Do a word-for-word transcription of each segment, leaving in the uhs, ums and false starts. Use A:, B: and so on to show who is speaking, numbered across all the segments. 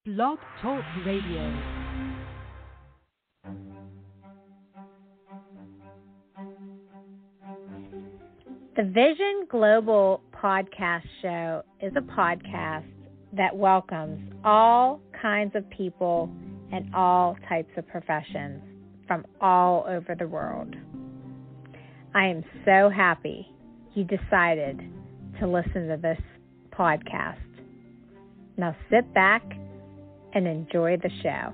A: Blog Talk Radio.
B: The Vision Global Podcast Show is a podcast that welcomes all kinds of people and all types of professions from all over the world. I am so happy you decided to listen to this podcast. Now sit back and enjoy the show.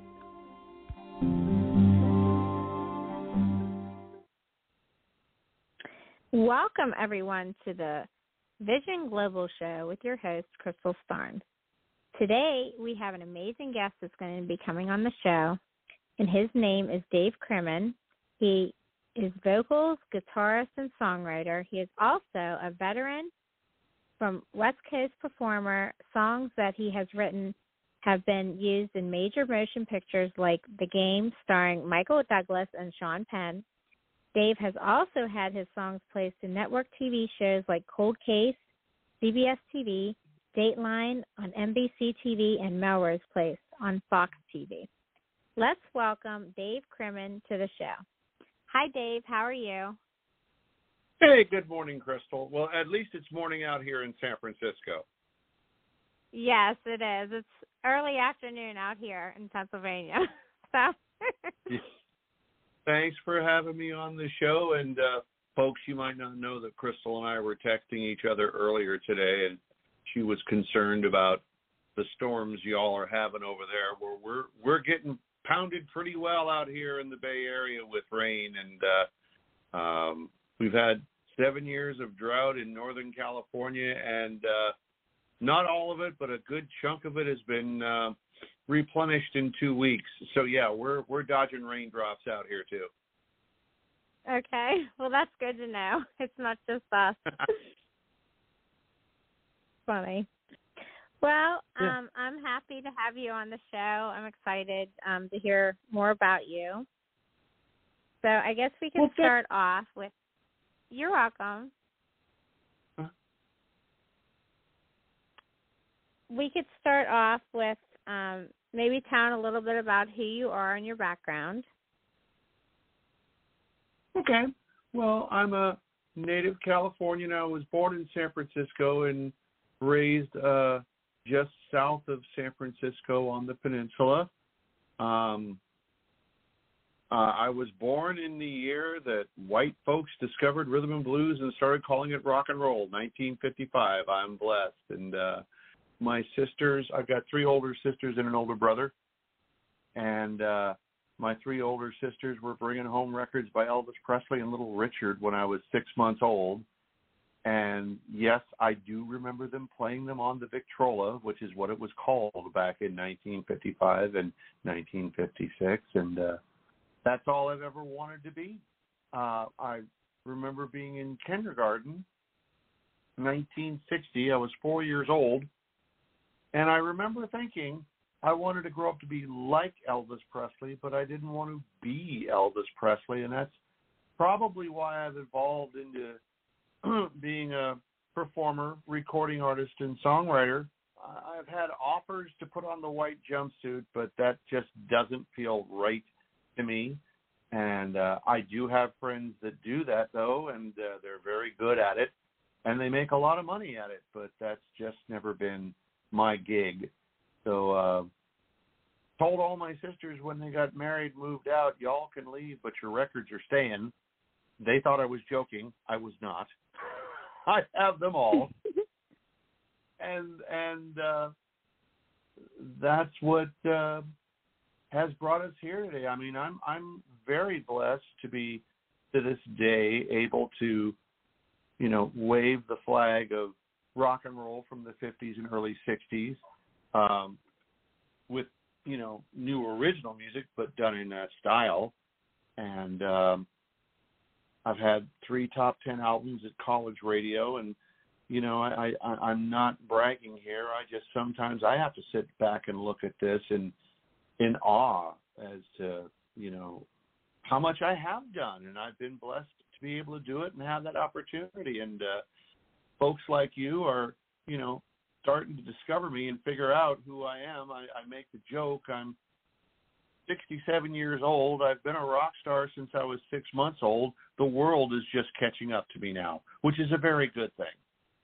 B: Welcome, everyone, to the Vision Global Show with your host, Crystal Starnes. Today, we have an amazing guest that's going to be coming on the show, and his name is Dave Crimmins. He is vocals, guitarist, and songwriter. He is also a veteran from West Coast performer. Songs that he has written have been used in major motion pictures like The Game, starring Michael Douglas and Sean Penn. Dave has also had his songs placed in network T V shows like Cold Case, C B S T V, Dateline on N B C T V, and Melrose Place on Fox T V. Let's welcome Dave Crimmins to the show. Hi, Dave. How are you?
C: Hey, good morning, Crystal. Well, at least it's morning out here in San Francisco.
B: Yes, it is. It's early afternoon out here in Pennsylvania. So.
C: Thanks for having me on the show. And uh, folks, you might not know that Crystal and I were texting each other earlier today, and she was concerned about the storms y'all are having over there. Where we're we're getting pounded pretty well out here in the Bay Area with rain, and uh, um, we've had seven years of drought in Northern California, and uh, not all of it, but a good chunk of it has been uh, replenished in two weeks. So yeah, we're we're dodging raindrops out here too.
B: Okay, well that's good to know. It's not just us. Funny. Well,
C: yeah.
B: um, I'm happy to have you on the show. I'm excited um, to hear more about you. So I guess we can well, start off with. You're welcome. Huh? We could start off with um, maybe telling a little bit about who you are and your background.
C: Okay. Well, I'm a native Californian. I was born in San Francisco and raised uh, just south of San Francisco on the peninsula. Um, uh, I was born in the year that white folks discovered rhythm and blues and started calling it rock and roll, nineteen fifty-five. I'm blessed. And uh, my sisters, I've got three older sisters and an older brother. And uh, my three older sisters were bringing home records by Elvis Presley and Little Richard when I was six months old. And yes, I do remember them playing them on the Victrola, which is what it was called back in nineteen fifty-five and nineteen fifty-six. And uh, that's all I've ever wanted to be. Uh, I remember being in kindergarten, nineteen sixty. I was four years old. And I remember thinking I wanted to grow up to be like Elvis Presley, but I didn't want to be Elvis Presley. And that's probably why I've evolved into being a performer, recording artist, and songwriter. I've had offers to put on the white jumpsuit, but that just doesn't feel right to me. And uh, I do have friends that do that, though, and uh, they're very good at it, and they make a lot of money at it, but that's just never been my gig. So uh, told all my sisters when they got married, moved out, y'all can leave, but your records are staying. They thought I was joking. I was not. I have them all. and and uh, that's what uh, has brought us here today. I mean, I'm I'm very blessed to be, to this day, able to, you know, wave the flag of rock and roll from the fifties and early sixties um, with, you know, new original music, but done in that style. And um, I've had three top ten albums at college radio, and, you know, I, I, I'm not bragging here. I just sometimes I have to sit back and look at this in, in awe as to, you know, how much I have done. And I've been blessed to be able to do it and have that opportunity. And uh, folks like you are, you know, starting to discover me and figure out who I am. I, I make the joke. I'm sixty-seven years old. I've been a rock star since I was six months old. The world is just catching up to me now, which is a very good thing.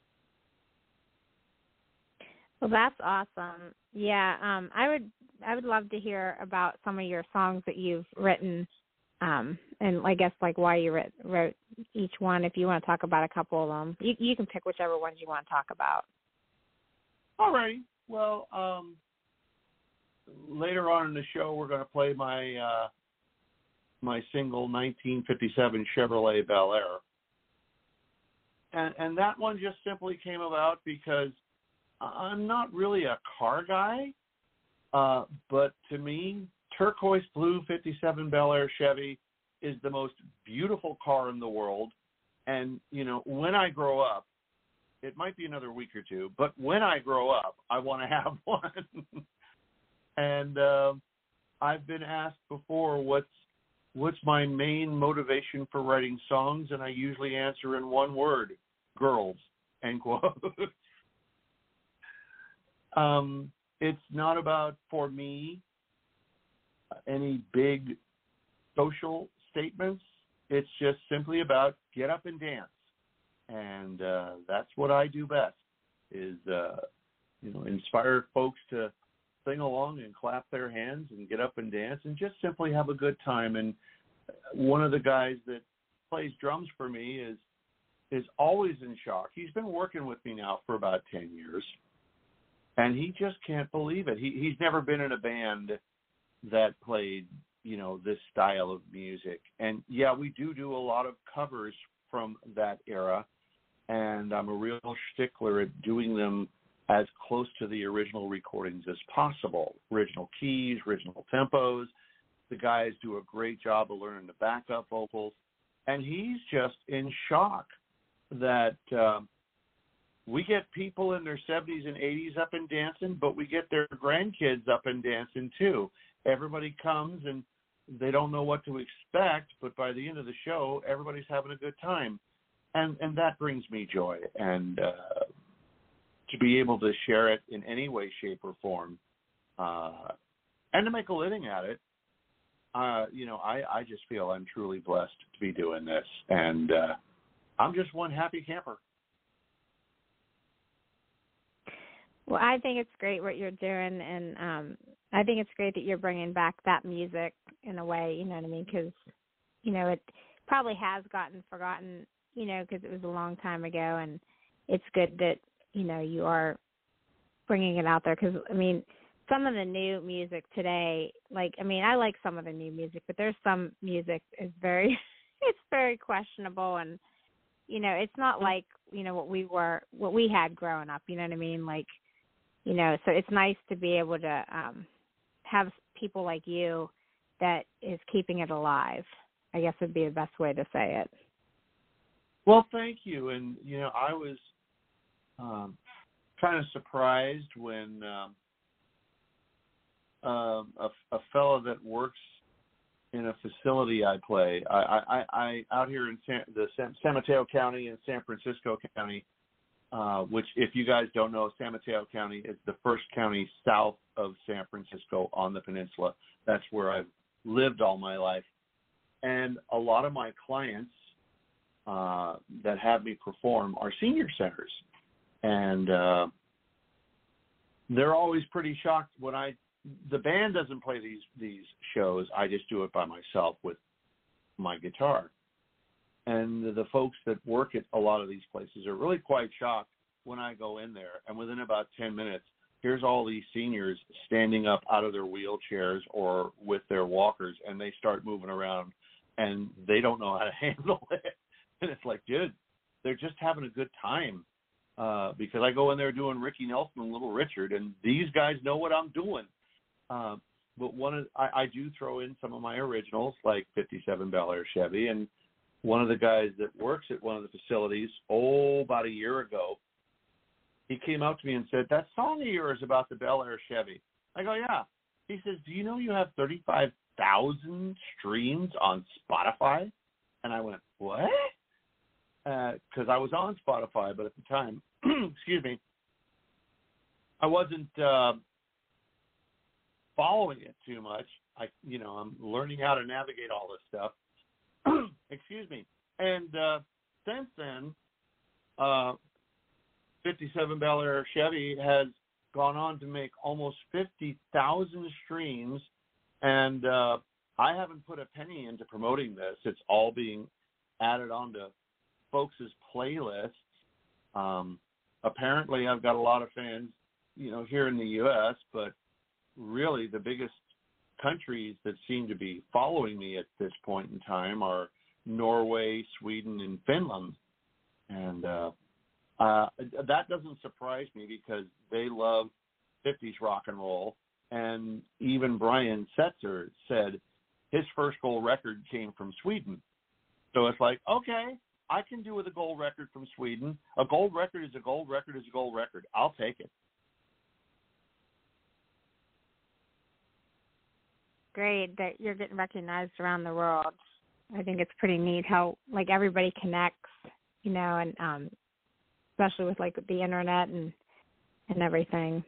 B: Well, that's awesome. Yeah, um, I would I would love to hear about some of your songs that you've written, um, and I guess like why you wrote, wrote each one. If you want to talk about a couple of them, you, you can pick whichever ones you want to talk about.
C: All right. Well, um, later on in the show, we're going to play my uh, my single nineteen fifty-seven Chevrolet Bel Air, and and that one just simply came about because I'm not really a car guy, uh, but to me, turquoise blue fifty-seven Bel Air Chevy is the most beautiful car in the world. And, you know, when I grow up, it might be another week or two, but when I grow up, I want to have one. and uh, I've been asked before what's what's my main motivation for writing songs, and I usually answer in one word: girls, end quote. Um, it's not about, for me, any big social statements. It's just simply about get up and dance. And uh, that's what I do best, is, uh, you know, inspire folks to sing along and clap their hands and get up and dance and just simply have a good time. And one of the guys that plays drums for me is is always in shock. He's been working with me now for about ten years. And he just can't believe it. He he's never been in a band that played, you know, this style of music. And yeah, we do do a lot of covers from that era. And I'm a real stickler at doing them as close to the original recordings as possible. Original keys, original tempos. The guys do a great job of learning the backup vocals. And he's just in shock that um, we get people in their seventies and eighties up and dancing, but we get their grandkids up and dancing too. Everybody comes and they don't know what to expect, but by the end of the show, everybody's having a good time. And and that brings me joy. And uh, to be able to share it in any way, shape, or form, uh, and to make a living at it, uh, you know, I, I just feel I'm truly blessed to be doing this. And uh, I'm just one happy camper.
B: Well, I think it's great what you're doing, and um, I think it's great that you're bringing back that music in a way, you know what I mean, because, you know, it probably has gotten forgotten, you know, because it was a long time ago, and it's good that, you know, you are bringing it out there because, I mean, some of the new music today, like, I mean, I like some of the new music, but there's some music is very, it's very questionable, and, you know, it's not like, you know, what we were, what we had growing up, you know what I mean, like, you know, so it's nice to be able to um, have people like you that is keeping it alive, I guess would be the best way to say it.
C: Well, thank you. And, you know, I was um, kind of surprised when um, uh, a, a fellow that works in a facility I play, I, I, I out here in San, the San, San Mateo County and San Francisco County, Uh, which, if you guys don't know, San Mateo County is the first county south of San Francisco on the peninsula. That's where I've lived all my life. And a lot of my clients uh, that have me perform are senior centers. And uh, they're always pretty shocked when I, the band doesn't play these, these shows. I just do it by myself with my guitar. And the folks that work at a lot of these places are really quite shocked when I go in there. And within about ten minutes, here's all these seniors standing up out of their wheelchairs or with their walkers, and they start moving around, and they don't know how to handle it. And it's like, dude, they're just having a good time. Uh, because I go in there doing Ricky Nelson and Little Richard, and these guys know what I'm doing. Uh, but one of, I, I do throw in some of my originals, like fifty-seven Bel Air Chevy, and one of the guys that works at one of the facilities, oh, about a year ago, he came up to me and said, that song of yours about the Bel Air Chevy. I go, yeah. He says, do you know you have thirty-five thousand streams on Spotify? And I went, what? Because uh, I was on Spotify, but at the time, excuse me, I wasn't uh, following it too much. I, you know, I'm learning how to navigate all this stuff. Excuse me. And uh, since then, uh, fifty-seven Bel Air Chevy has gone on to make almost fifty thousand streams, and uh, I haven't put a penny into promoting this. It's all being added onto folks' playlists. Um, apparently, I've got a lot of fans, you know, here in the U S, but really the biggest countries that seem to be following me at this point in time are Norway, Sweden, and Finland. And uh, uh, that doesn't surprise me because they love fifties rock and roll. And even Brian Setzer said his first gold record came from Sweden. So it's like, okay, I can do with a gold record from Sweden. A gold record is a gold record is a gold record. I'll take it.
B: Great that you're getting recognized around the world. I think it's pretty neat how like everybody connects, you know, and um, especially with like the internet and and everything.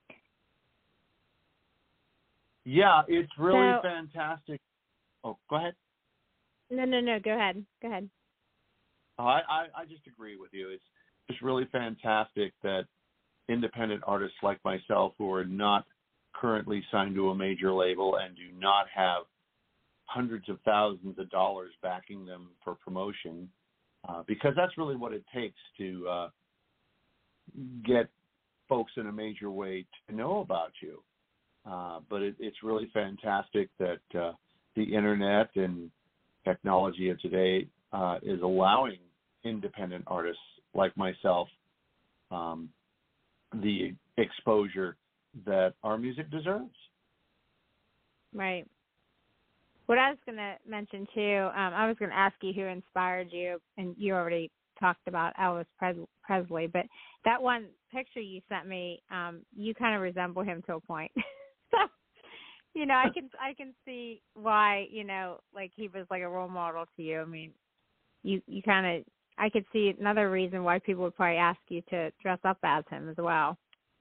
C: Yeah, it's really
B: So,
C: fantastic. Oh, go ahead.
B: No, no, no. Go ahead. Go ahead.
C: Oh, I, I, I just agree with you. It's just really fantastic that independent artists like myself who are not currently signed to a major label and do not have hundreds of thousands of dollars backing them for promotion, uh, because that's really what it takes to uh, get folks in a major way to know about you. Uh, but it, it's really fantastic that uh, the internet and technology of today uh, is allowing independent artists like myself um, the exposure that our music deserves.
B: Right. What I was going to mention, too, um, I was going to ask you who inspired you, and you already talked about Elvis Pres- Presley, but that one picture you sent me, um, you kind of resemble him to a point. So, you know, I can I can see why, you know, like he was like a role model to you. I mean, you, you kind of, I could see another reason why people would probably ask you to dress up as him as well.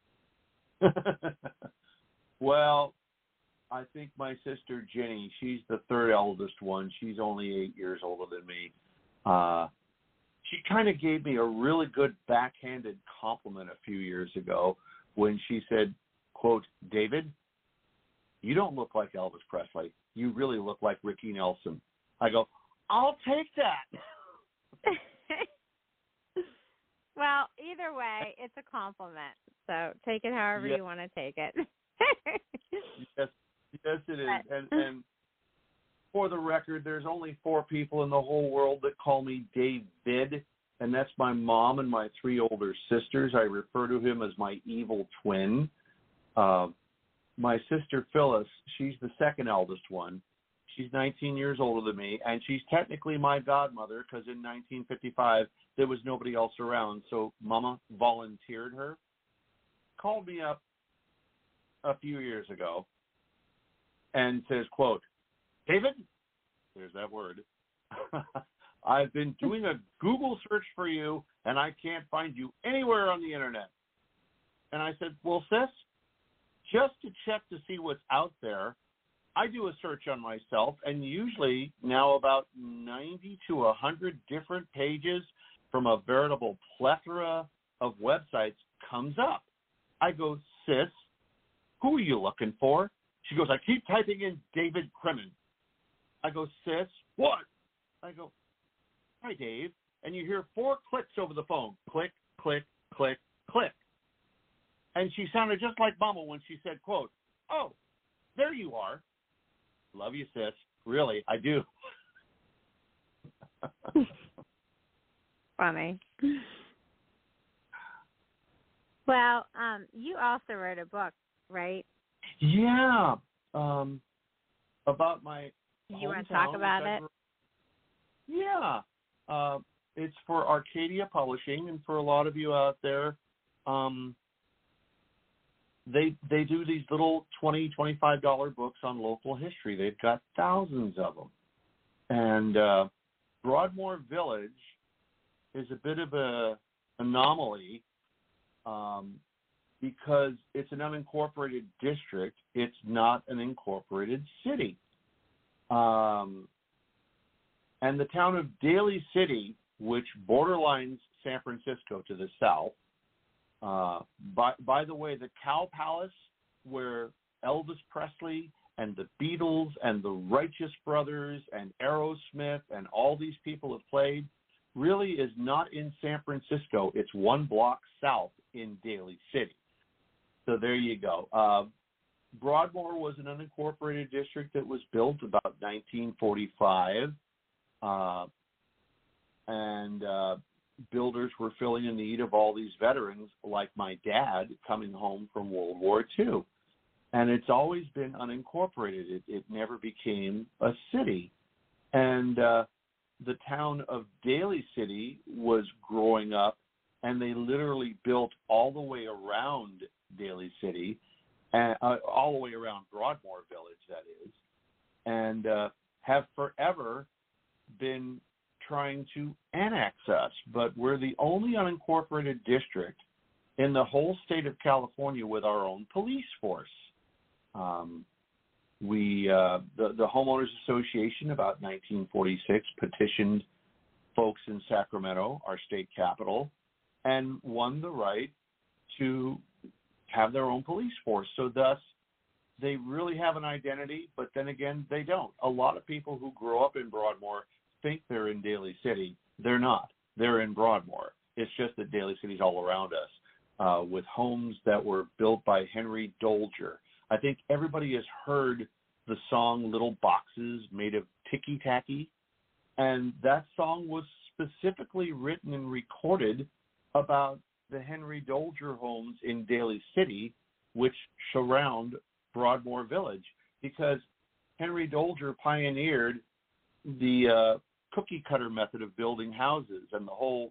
C: Well, I think my sister Jenny, she's the third eldest one. She's only eight years older than me. Uh, she kind of gave me a really good backhanded compliment a few years ago when she said, quote, "David, you don't look like Elvis Presley. You really look like Ricky Nelson." I go, "I'll take that."
B: Well, either way, it's a compliment. So take it however
C: yes.
B: you want to take it.
C: yes, yes, it is. And, and for the record, there's only four people in the whole world that call me David, and that's my mom and my three older sisters. I refer to him as my evil twin. Uh, my sister Phyllis, she's the second eldest one. She's nineteen years older than me, and she's technically my godmother because in nineteen fifty-five, there was nobody else around, so Mama volunteered her. Called me up a few years ago and says, quote, "David," there's that word, "I've been doing a Google search for you, and I can't find you anywhere on the internet." And I said, "Well, sis, just to check to see what's out there, I do a search on myself, and usually now about ninety to one hundred different pages from a veritable plethora of websites comes up." I go, "Sis, who are you looking for?" She goes, "I keep typing in David Kremen." I go, "Sis, what?" I go, "Hi, Dave." And you hear four clicks over the phone. Click, click, click, click. And she sounded just like Mama when she said, quote, "Oh, there you are. Love you, sis. Really, I do."
B: Funny. Well, um, you also wrote a book, right?
C: Yeah. Um, about my
B: You want to
C: hometown,
B: talk about
C: which I
B: it?
C: grew- Yeah. Uh, it's for Arcadia Publishing, and for a lot of you out there, um, they they do these little twenty dollars, twenty-five dollars books on local history. They've got thousands of them. And uh, Broadmoor Village is a bit of a anomaly. Um, because it's an unincorporated district. It's not an incorporated city. Um, and the town of Daly City, which borderlines San Francisco to the south, uh, by, by the way, the Cow Palace, where Elvis Presley and the Beatles and the Righteous Brothers and Aerosmith and all these people have played, really is not in San Francisco. It's one block south in Daly City. So there you go. Uh, Broadmoor was an unincorporated district that was built about nineteen forty-five, uh, and uh, builders were filling a need of all these veterans, like my dad, coming home from World War Two. And it's always been unincorporated. It, it never became a city. And uh, the town of Daly City was growing up, and they literally built all the way around Daly City, and uh, all the way around Broadmoor Village, that is, and uh, have forever been trying to annex us. But we're the only unincorporated district in the whole state of California with our own police force. Um, we, uh, the, the Homeowners Association, about nineteen forty-six, petitioned folks in Sacramento, our state capital, and won the right to have their own police force. So thus, they really have an identity, but then again, they don't. A lot of people who grow up in Broadmoor think they're in Daly City. They're not. They're in Broadmoor. It's just that Daly City's all around us, uh, with homes that were built by Henry Dolger. I think everybody has heard the song Little Boxes Made of Ticky-Tacky, and that song was specifically written and recorded about the Henry Dolger homes in Daly City, which surround Broadmoor Village, because Henry Dolger pioneered the uh, cookie cutter method of building houses, and the whole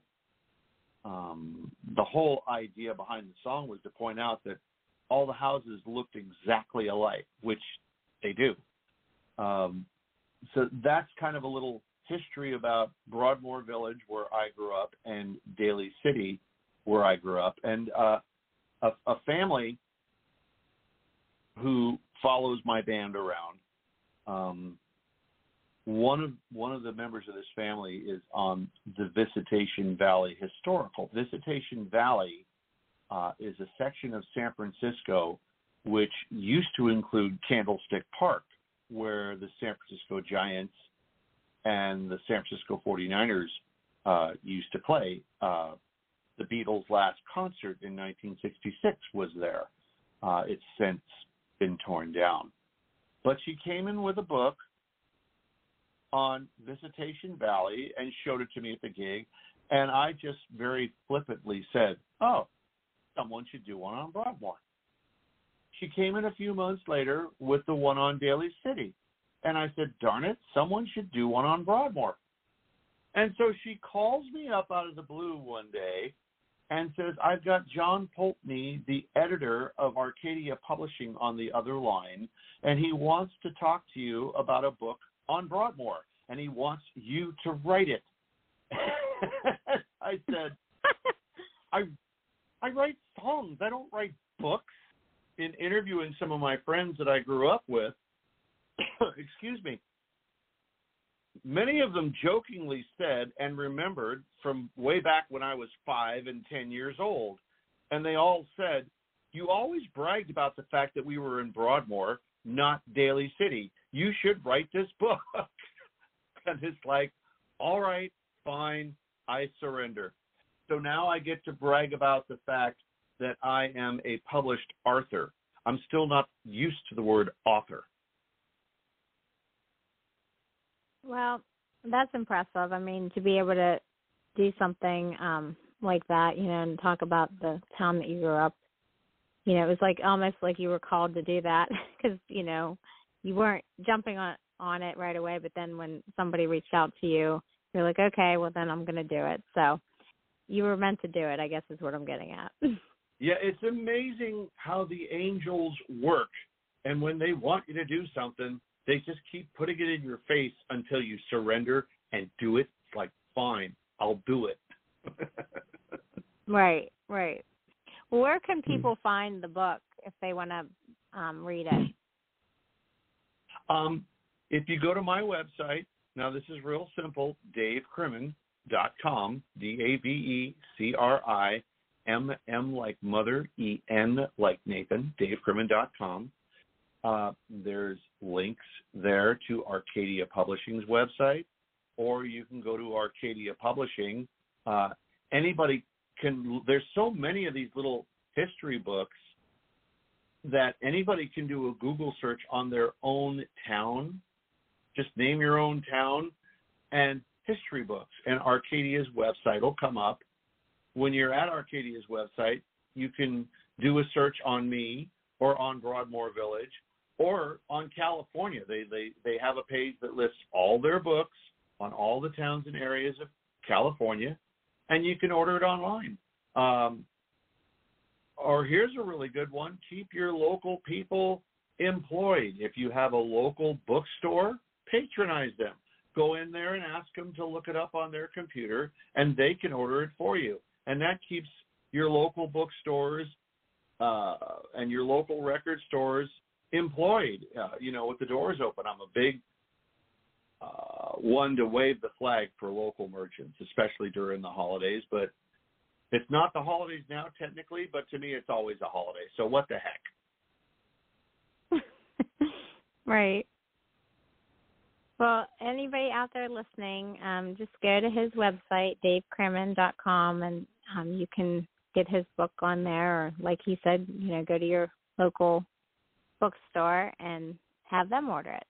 C: um, the whole idea behind the song was to point out that all the houses looked exactly alike, which they do. Um, so that's kind of a little history about Broadmoor Village, where I grew up, and Daly City, where I grew up. And uh, a, a family who follows my band around, um, one of one of the members of this family is on the Visitation Valley Historical. Visitation Valley Uh, is a section of San Francisco which used to include Candlestick Park, where the San Francisco Giants and the San Francisco forty-niners uh, used to play. Uh, the Beatles' last concert in nineteen sixty-six was there. Uh, it's since been torn down. But she came in with a book on Visitation Valley and showed it to me at the gig, and I just very flippantly said, oh, someone should do one on Broadmoor. She came in a few months later with the one on Daly City. And I said, darn it, someone should do one on Broadmoor. And so she calls me up out of the blue one day and says, I've got John Poltney, the editor of Arcadia Publishing, on the other line, and he wants to talk to you about a book on Broadmoor, and he wants you to write it. I said, I I write songs. I don't write books. In interviewing some of my friends that I grew up with, excuse me, many of them jokingly said and remembered from way back when I was five and ten years old, and they all said, you always bragged about the fact that we were in Broadmoor, not Daly City. You should write this book. And it's like, all right, fine, I surrender. So now I get to brag about the fact that I am a published author. I'm still not used to the word author.
B: Well, that's impressive. I mean, to be able to do something um, like that, you know, and talk about the town that you grew up, you know, it was like almost like you were called to do that because, you know, you weren't jumping on, on it right away, but then when somebody reached out to you, you're like, okay, well, then I'm going to do it. So you were meant to do it, I guess is what I'm getting at.
C: Yeah, it's amazing how the angels work. And when they want you to do something, they just keep putting it in your face until you surrender and do it. It's like, fine, I'll do it.
B: Right, right. Where can people find the book if they want to um, read it?
C: Um, if you go to my website, now this is real simple, dave crimmins dot com, D A V E C R I M M like mother, E N like Nathan, dave crimmins dot com. Uh, there's links there to Arcadia Publishing's website, or you can go to Arcadia Publishing. Uh, anybody can, there's so many of these little history books that anybody can do a Google search on their own town. Just name your own town and history books, and Arcadia's website will come up. When you're at Arcadia's website, you can do a search on me or on Broadmoor Village or on California. They, they, they have a page that lists all their books on all the towns and areas of California, and you can order it online. Um, or here's a really good one. Keep your local people employed. If you have a local bookstore, patronize them. Go in there and ask them to look it up on their computer, and they can order it for you. And that keeps your local bookstores uh, and your local record stores employed, uh, you know, with the doors open. I'm a big uh, one to wave the flag for local merchants, especially during the holidays. But it's not the holidays now, technically, but to me, it's always a holiday. So what the heck?
B: Right. Well, anybody out there listening, um, just go to his website, dave crimmins dot com, and um, you can get his book on there. Or, like he said, you know, go to your local bookstore and have them order it.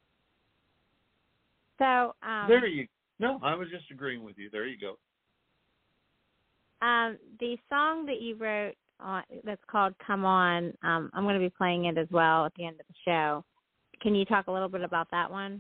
B: So um,
C: there you. No, I was just agreeing with you. There you go.
B: Um, the song that you wrote uh, that's called "Come On," um, I'm going to be playing it as well at the end of the show. Can you talk a little bit about that one?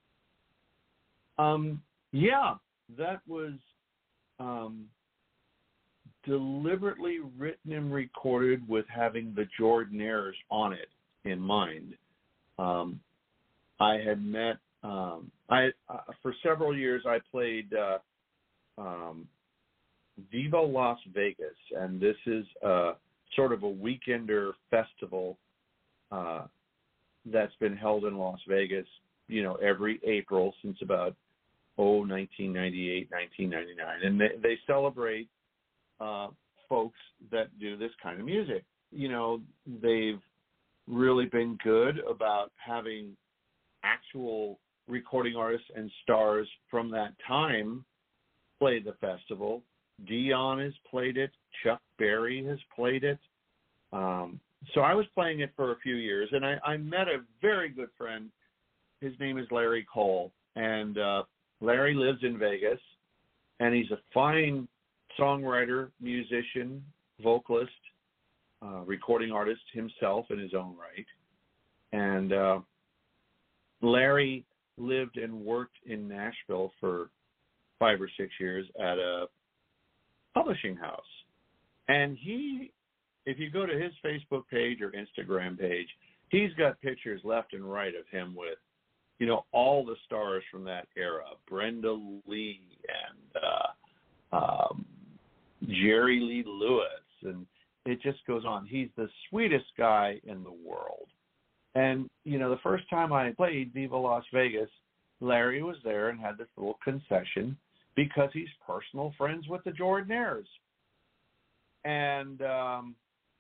C: Um, yeah, that was um, deliberately written and recorded with having the Jordanaires on it in mind. Um, I had met, um, I uh, for several years I played uh, um, Viva Las Vegas, and this is uh, sort of a weekender festival uh, that's been held in Las Vegas, you know, every April since about oh, nineteen ninety-eight, nineteen ninety-nine. And they, they celebrate uh, folks that do this kind of music. You know, they've really been good about having actual recording artists and stars from that time play the festival. Dion has played it. Chuck Berry has played it. Um, so I was playing it for a few years, and I, I met a very good friend. His name is Larry Cole, and uh, Larry lives in Vegas, and he's a fine songwriter, musician, vocalist, uh, recording artist himself in his own right. And uh, Larry lived and worked in Nashville for five or six years at a publishing house. And he, if you go to his Facebook page or Instagram page, he's got pictures left and right of him with, you know, all the stars from that era, Brenda Lee and uh, um, Jerry Lee Lewis, and it just goes on. He's the sweetest guy in the world. And, you know, the first time I played Viva Las Vegas, Larry was there and had this little concession because he's personal friends with the Jordanaires. And um,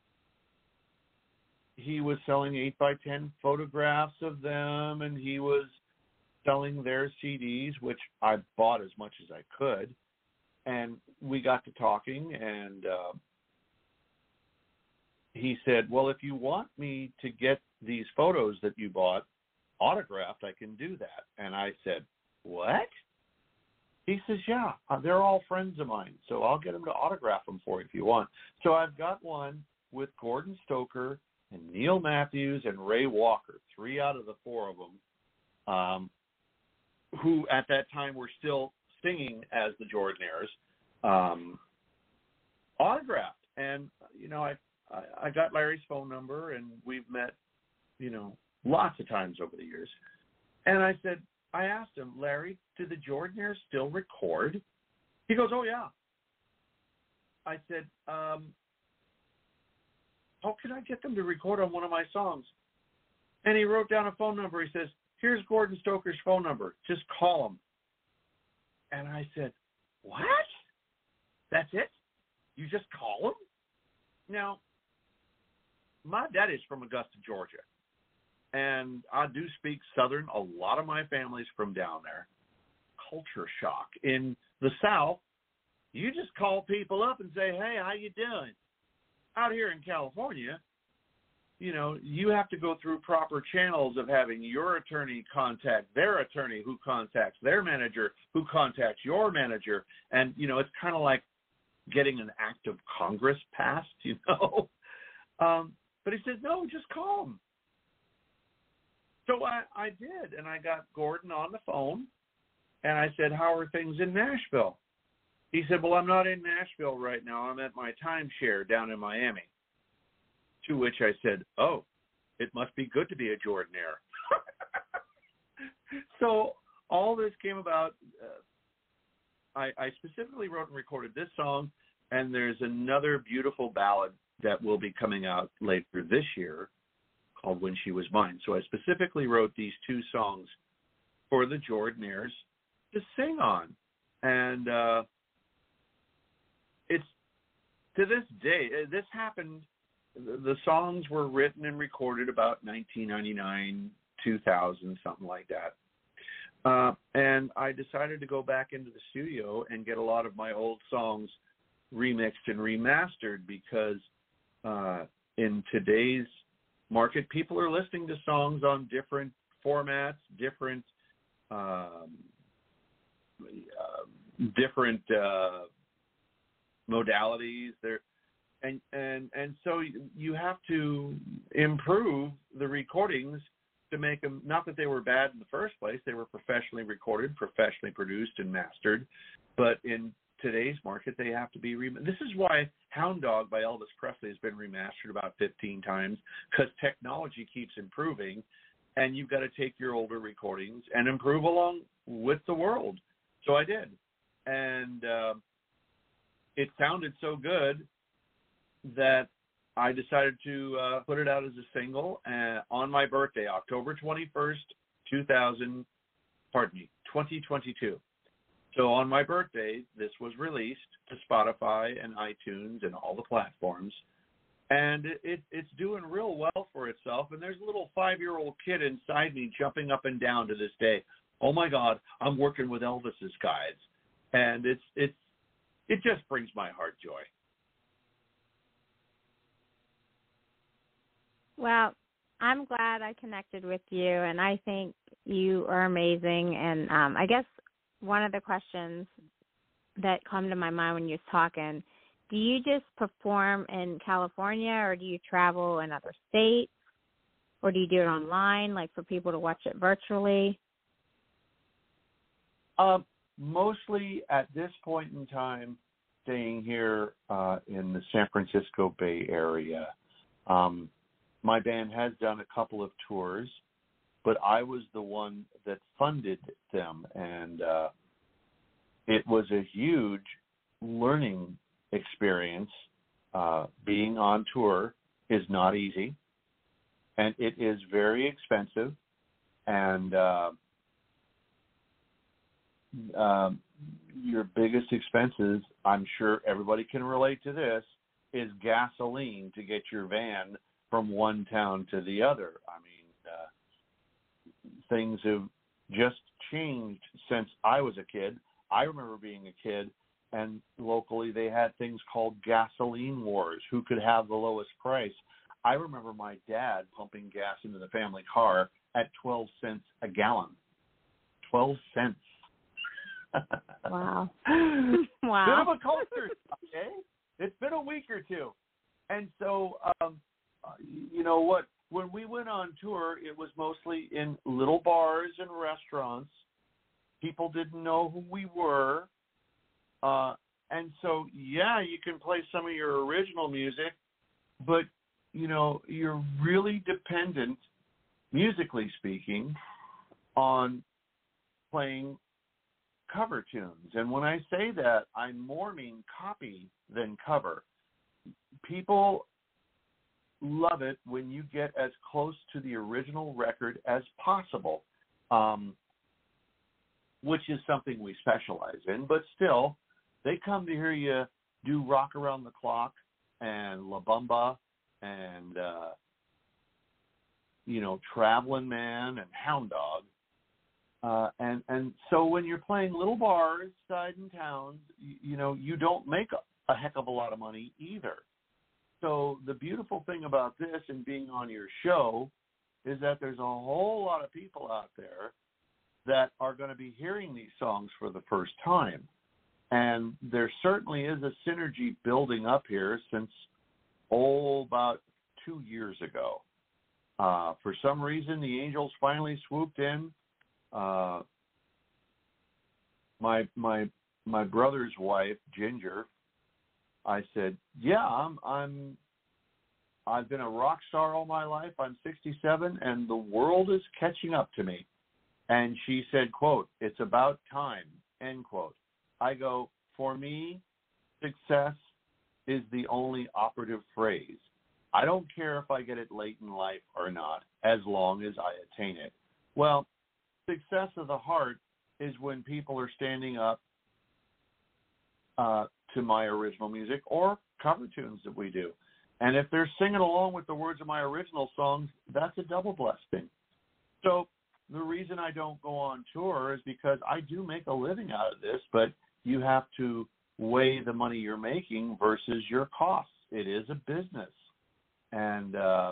C: he was selling eight by ten photographs of them, and he was selling their C Ds, which I bought as much as I could. And we got to talking, and uh, he said, well, if you want me to get these photos that you bought autographed, I can do that. And I said, what? He says, yeah, they're all friends of mine, so I'll get them to autograph them for you if you want. So I've got one with Gordon Stoker and Neil Matthews and Ray Walker, three out of the four of them, um, who at that time were still singing as the Jordanaires, um, autographed. And, you know, I, I, I got Larry's phone number, and we've met, you know, lots of times over the years. And I said, I asked him, Larry, do the Jordanaires still record? He goes, oh, yeah. I said, um, how can I get them to record on one of my songs? And he wrote down a phone number. He says, here's Gordon Stoker's phone number. Just call him. And I said, what? That's it? You just call him? Now, my dad is from Augusta, Georgia. And I do speak Southern. A lot of my family's from down there. Culture shock. In the South, you just call people up and say, hey, how you doing? Out here in California, you know, you have to go through proper channels of having your attorney contact their attorney who contacts their manager who contacts your manager. And, you know, it's kind of like getting an act of Congress passed, you know. Um, but he says, no, just call him. So I, I did, and I got Gordon on the phone, and I said, how are things in Nashville? He said, well, I'm not in Nashville right now. I'm at my timeshare down in Miami. To which I said, oh, it must be good to be a Jordanaire. So all this came about. Uh, I, I specifically wrote and recorded this song, and there's another beautiful ballad that will be coming out later this year called When She Was Mine. So I specifically wrote these two songs for the Jordanaires to sing on. And uh, it's, to this day, this happened, the songs were written and recorded about nineteen ninety-nine, two thousand, something like that. Uh, and I decided to go back into the studio and get a lot of my old songs remixed and remastered because uh, in today's market, people are listening to songs on different formats, different um, uh, different uh, modalities. There, and and and so you have to improve the recordings to make them. Not that they were bad in the first place; they were professionally recorded, professionally produced, and mastered. But in today's market, they have to be rem- this is why Hound Dog by Elvis Presley has been remastered about fifteen times, because technology keeps improving, and you've got to take your older recordings and improve along with the world. So I did, and uh, it sounded so good that I decided to uh, put it out as a single uh, on my birthday, October twenty-first, two thousand, pardon me, twenty twenty-two. So on my birthday, this was released to Spotify and iTunes and all the platforms. And it, it, it's doing real well for itself. And there's a little five-year-old kid inside me jumping up and down to this day. Oh, my God, I'm working with Elvis's guys. And it's it's it just brings my heart joy.
B: Well, I'm glad I connected with you, and I think you are amazing. And um, I guess one of the questions that come to my mind when you're talking, do you just perform in California, or do you travel in other states, or do you do it online, like for people to watch it virtually?
C: Um, mostly at this point in time, staying here uh, in the San Francisco Bay Area. Um, my band has done a couple of tours, but I was the one that funded them, and uh, it was a huge learning experience. Uh, being on tour is not easy, and it is very expensive, and uh, uh, your biggest expenses, I'm sure everybody can relate to this, is gasoline to get your van from one town to the other. I mean, uh, things have just changed since I was a kid. I remember being a kid, and locally they had things called gasoline wars, who could have the lowest price. I remember my dad pumping gas into the family car at twelve cents a gallon. twelve cents.
B: Wow.
C: Wow. Bit of a culture, okay? It's been a week or two. And so, um, you know what, when we went on tour, it was mostly in little bars and restaurants. People didn't know who we were. Uh, and so, yeah, you can play some of your original music, but, you know, you're really dependent, musically speaking, on playing cover tunes. And when I say that, I more mean copy than cover. People love it when you get as close to the original record as possible, um, which is something we specialize in. But still, they come to hear you do Rock Around the Clock and La Bamba and, uh, you know, Traveling Man and Hound Dog. Uh, and, and so when you're playing little bars, side and towns, you, you know, you don't make a, a heck of a lot of money either. So the beautiful thing about this and being on your show is that there's a whole lot of people out there that are going to be hearing these songs for the first time. And there certainly is a synergy building up here since, oh, about two years ago. Uh, for some reason, the Angels finally swooped in. Uh, my my my brother's wife, Ginger, I said, "Yeah, I'm I'm I've been a rock star all my life. I'm sixty-seven, and the world is catching up to me." And she said, "Quote, it's about time." End quote. I go, for me, success is the only operative phrase. I don't care if I get it late in life or not, as long as I attain it. Well, success of the heart is when people are standing up uh, to my original music or cover tunes that we do. And if they're singing along with the words of my original songs, that's a double blessing. So the reason I don't go on tour is because I do make a living out of this, but you have to weigh the money you're making versus your costs. It is a business. And uh,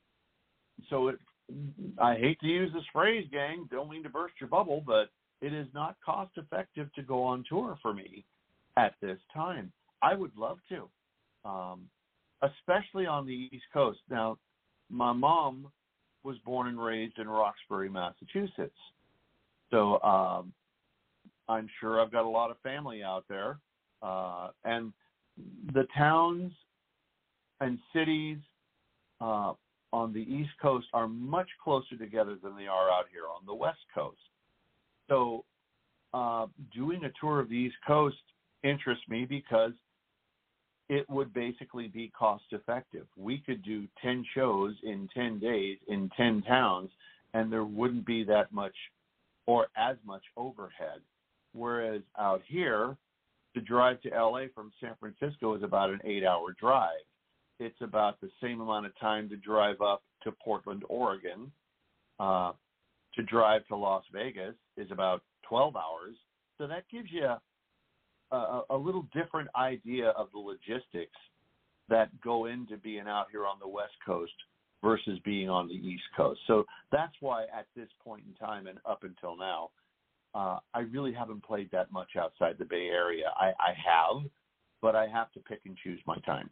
C: so it, I hate to use this phrase, gang, don't mean to burst your bubble, but it is not cost effective to go on tour for me at this time. I would love to, um, especially on the East Coast. Now, my mom was born and raised in Roxbury, Massachusetts. So um, I'm sure I've got a lot of family out there. Uh, and the towns and cities uh, on the East Coast are much closer together than they are out here on the West Coast. So uh, doing a tour of the East Coast interests me because it would basically be cost effective. We could do ten shows in ten days in ten towns, and there wouldn't be that much or as much overhead. Whereas out here, to drive to L A from San Francisco is about an eight-hour drive. It's about the same amount of time to drive up to Portland, Oregon. Uh, to drive to Las Vegas is about twelve hours. So that gives you a, a, a little different idea of the logistics that go into being out here on the West Coast versus being on the East Coast. So that's why at this point in time and up until now, uh, I really haven't played that much outside the Bay Area. I, I have, but I have to pick and choose my times.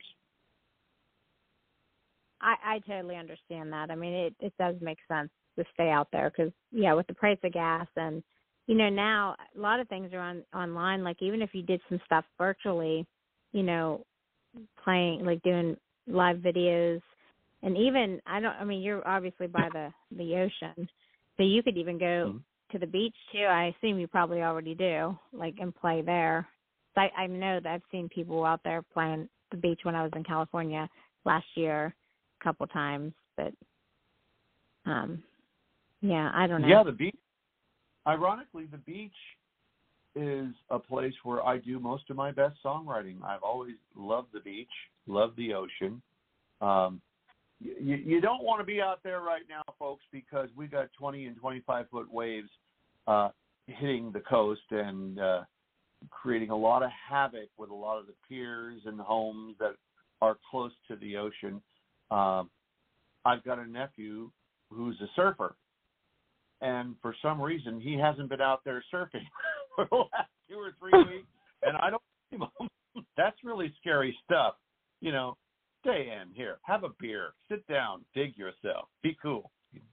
B: I, I totally understand that. I mean, it, it does make sense to stay out there because, yeah, with the price of gas and, you know, now a lot of things are on online. Like even if you did some stuff virtually, you know, playing, like doing live videos and even, I don't, I mean, you're obviously by the, the ocean, so you could even go mm-hmm. to the beach too. I assume you probably already do, like, and play there. So I, I know that I've seen people out there playing the beach when I was in California last year a couple times, but um, yeah, I don't know.
C: Yeah, the beach. Ironically, the beach is a place where I do most of my best songwriting. I've always loved the beach, loved the ocean. Um, you, you don't want to be out there right now, folks, because we got twenty and twenty-five foot waves uh, hitting the coast and uh, creating a lot of havoc with a lot of the piers and homes that are close to the ocean. Um, I've got a nephew who's a surfer, and for some reason he hasn't been out there surfing for the last two or three weeks, and I don't blame him. That's really scary stuff. You know, stay in here, have a beer, sit down, dig yourself, be cool.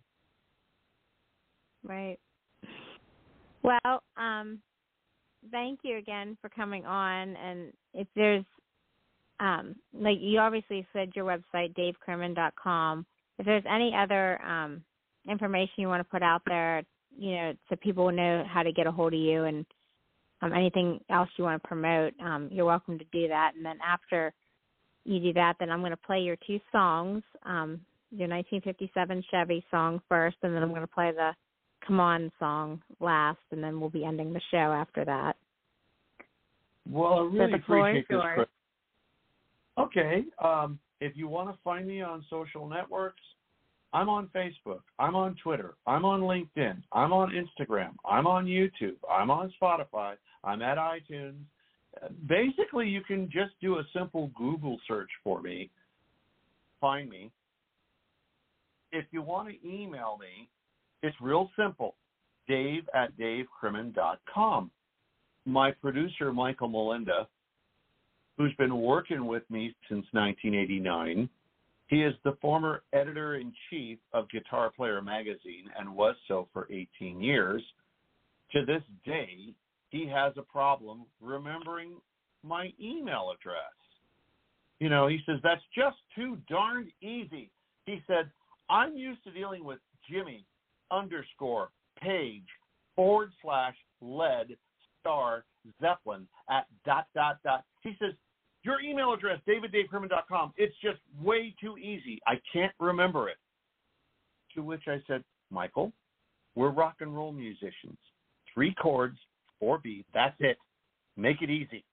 B: Right. Well, um, thank you again for coming on, and if there's Um, like you obviously said your website, dave kerman dot com. If there's any other um, information you want to put out there, you know, so people know how to get a hold of you and um, anything else you want to promote, um, you're welcome to do that. And then after you do that, then I'm going to play your two songs, um, your nineteen fifty-seven Chevy song first, and then I'm going to play the Come On song last, and then we'll be ending the show after that.
C: Well, I really
B: so the floor
C: appreciate
B: is
C: this,
B: yours.
C: Chris. Okay. Um, if you want to find me on social networks, I'm on Facebook. I'm on Twitter. I'm on LinkedIn. I'm on Instagram. I'm on YouTube. I'm on Spotify. I'm at iTunes. Basically, you can just do a simple Google search for me, find me. If you want to email me, it's real simple, dave at dave crimmins dot com. My producer, Michael Melinda, who's been working with me since nineteen eighty-nine, he is the former editor-in-chief of Guitar Player magazine and was so for eighteen years. To this day, he has a problem remembering my email address. You know, he says, that's just too darned easy. He said, I'm used to dealing with Jimmy underscore page forward slash lead star Zeppelin at dot, dot, dot. He says, your email address, david dave crimmins dot com, it's just way too easy. I can't remember it. To which I said, Michael, we're rock and roll musicians. Three chords, four beats, that's it. Make it easy.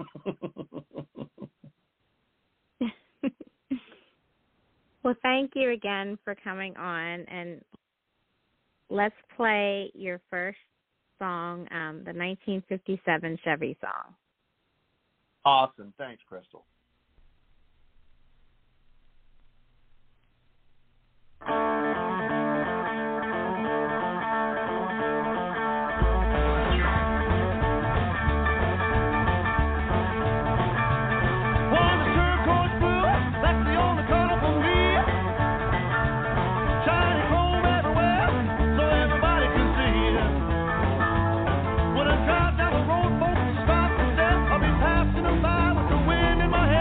B: Well, thank you again for coming on, and let's play your first song, um, the nineteen fifty-seven Chevy song.
C: Awesome. Thanks, Crystal.
D: By with the wind in my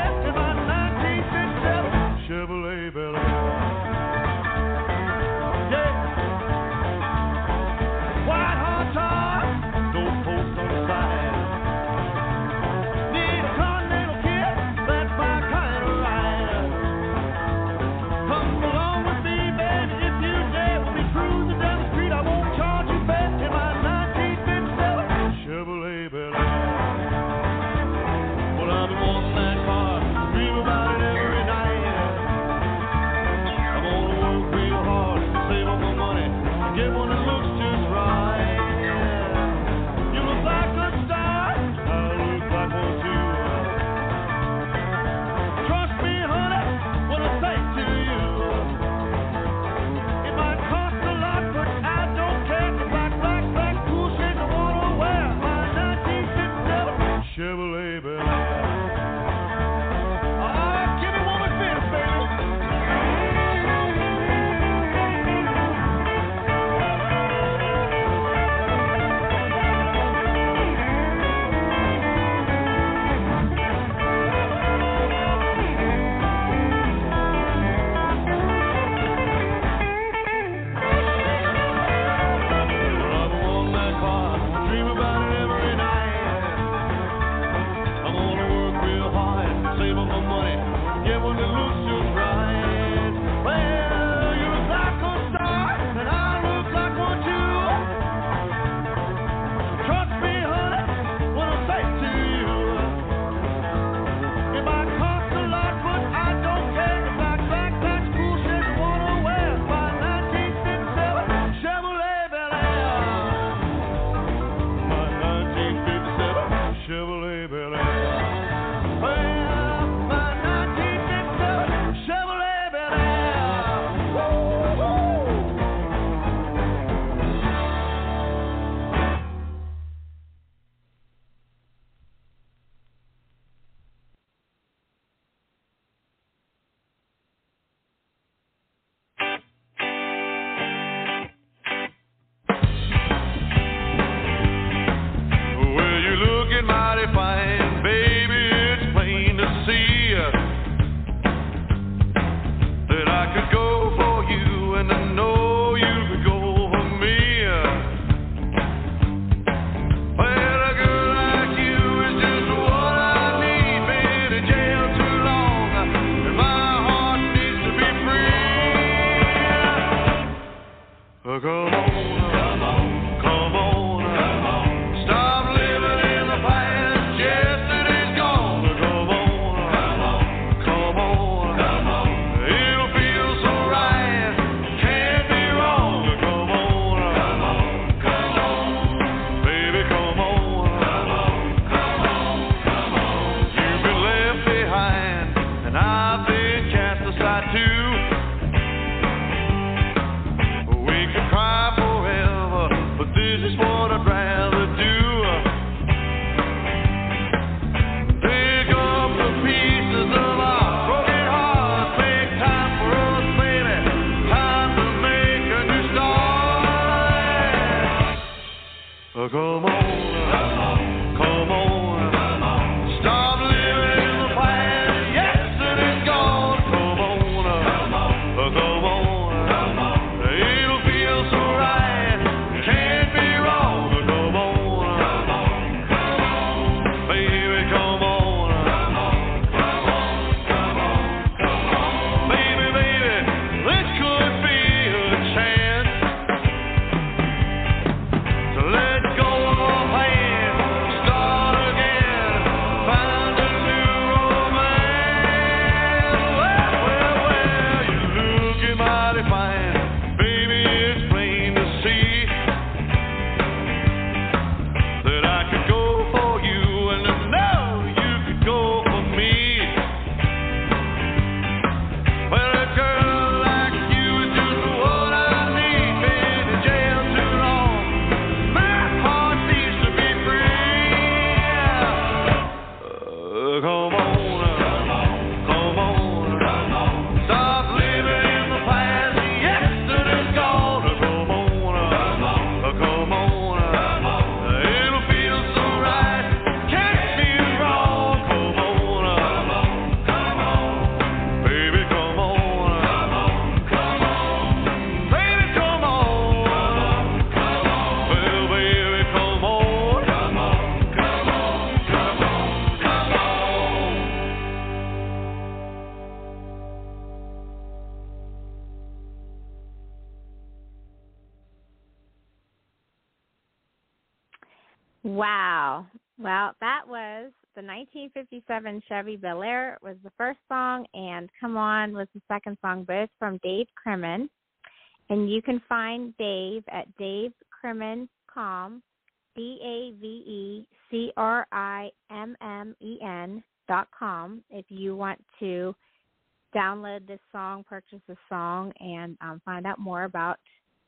B: Wow. Well, that was the nineteen fifty-seven Chevy Bel Air was the first song, and Come On was the second song, both from Dave Crimmen. And you can find Dave at dave crimmen dot com, D A V E C R I M M E N dot com, if you want to download this song, purchase this song, and um, find out more about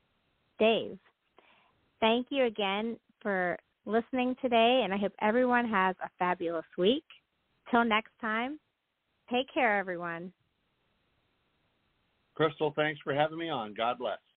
B: Dave. Thank you again for listening today, and I hope everyone has a fabulous week. Till next time, take care, everyone.
C: Crystal, thanks for having me on. God bless.